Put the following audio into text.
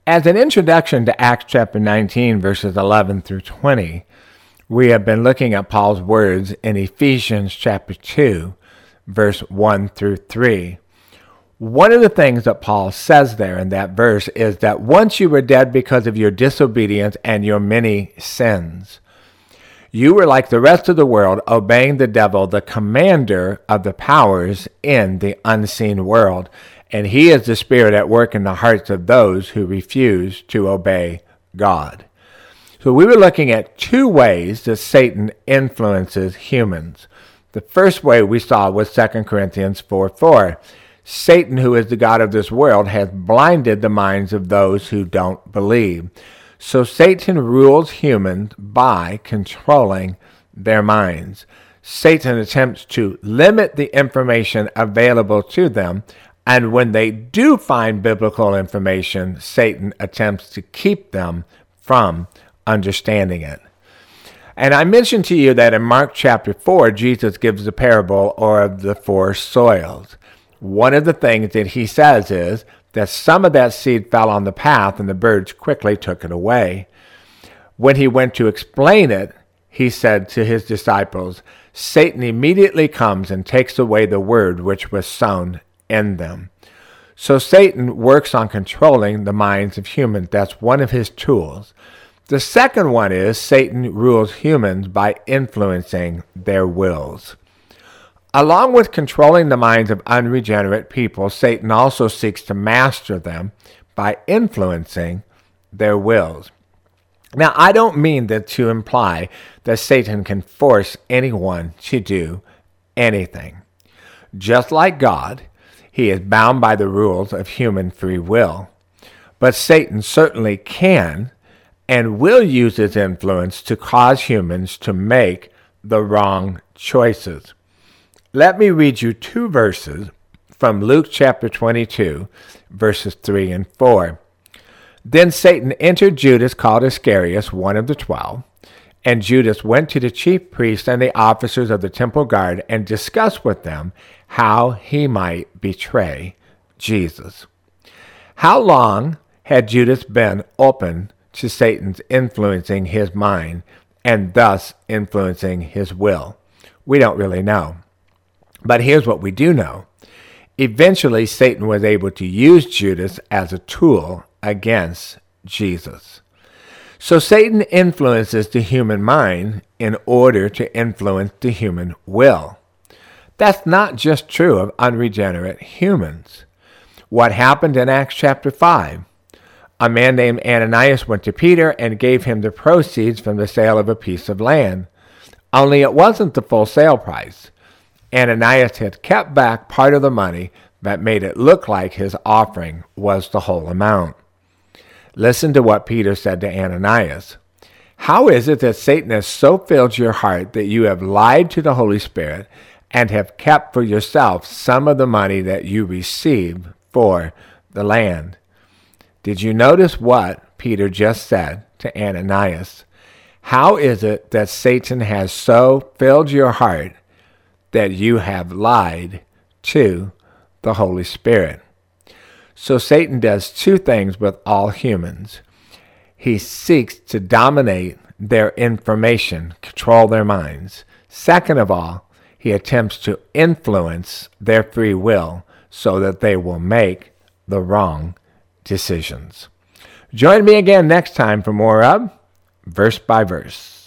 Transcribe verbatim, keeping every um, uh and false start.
As an introduction to Acts chapter nineteen, verses eleven through twenty, we have been looking at Paul's words in Ephesians chapter two, verse one through three. One of the things that Paul says there in that verse is that once you were dead because of your disobedience and your many sins, you were like the rest of the world, obeying the devil, the commander of the powers in the unseen world. And he is the spirit at work in the hearts of those who refuse to obey God. So we were looking at two ways that Satan influences humans. The first way we saw was Second Corinthians four four. Satan, who is the god of this world, has blinded the minds of those who don't believe. So Satan rules humans by controlling their minds. Satan attempts to limit the information available to them, and when they do find biblical information, Satan attempts to keep them from understanding it. And I mentioned to you that in Mark chapter four, Jesus gives the parable or of the four soils. One of the things that he says is that some of that seed fell on the path and the birds quickly took it away. When he went to explain it, he said to his disciples, Satan immediately comes and takes away the word which was sown in them. So Satan works on controlling the minds of humans. That's one of his tools. The second one is Satan rules humans by influencing their wills. Along with controlling the minds of unregenerate people, Satan also seeks to master them by influencing their wills. Now, I don't mean that to imply that Satan can force anyone to do anything. Just like God, he is bound by the rules of human free will. But Satan certainly can and will use his influence to cause humans to make the wrong choices. Let me read you two verses from Luke chapter twenty-two, verses three and four. Then Satan entered Judas, called Iscariot, one of the twelve, and Judas went to the chief priests and the officers of the temple guard and discussed with them how he might betray Jesus. How long had Judas been open to Satan's influencing his mind and thus influencing his will? We don't really know. But here's what we do know. Eventually, Satan was able to use Judas as a tool against Jesus. So Satan influences the human mind in order to influence the human will. That's not just true of unregenerate humans. What happened in Acts chapter five? A man named Ananias went to Peter and gave him the proceeds from the sale of a piece of land. Only it wasn't the full sale price. Ananias had kept back part of the money that made it look like his offering was the whole amount. Listen to what Peter said to Ananias. How is it that Satan has so filled your heart that you have lied to the Holy Spirit and have kept for yourself some of the money that you received for the land? Did you notice what Peter just said to Ananias? How is it that Satan has so filled your heart that you have lied to the Holy Spirit? So Satan does two things with all humans. He seeks to dominate their information, control their minds. Second of all, he attempts to influence their free will so that they will make the wrong decisions. Join me again next time for more of Verse by Verse.